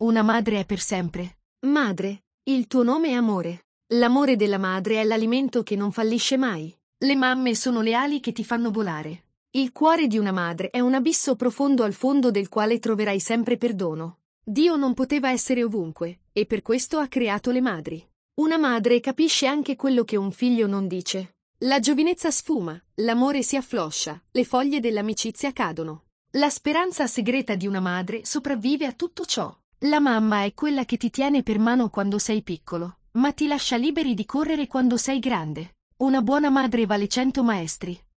Una madre è per sempre. Madre, il tuo nome è amore. L'amore della madre è l'alimento che non fallisce mai. Le mamme sono le ali che ti fanno volare. Il cuore di una madre è un abisso profondo al fondo del quale troverai sempre perdono. Dio non poteva essere ovunque, e per questo ha creato le madri. Una madre capisce anche quello che un figlio non dice. La giovinezza sfuma, l'amore si affloscia, le foglie dell'amicizia cadono. La speranza segreta di una madre sopravvive a tutto ciò. La mamma è quella che ti tiene per mano quando sei piccolo, ma ti lascia liberi di correre quando sei grande. Una buona madre vale 100 maestri.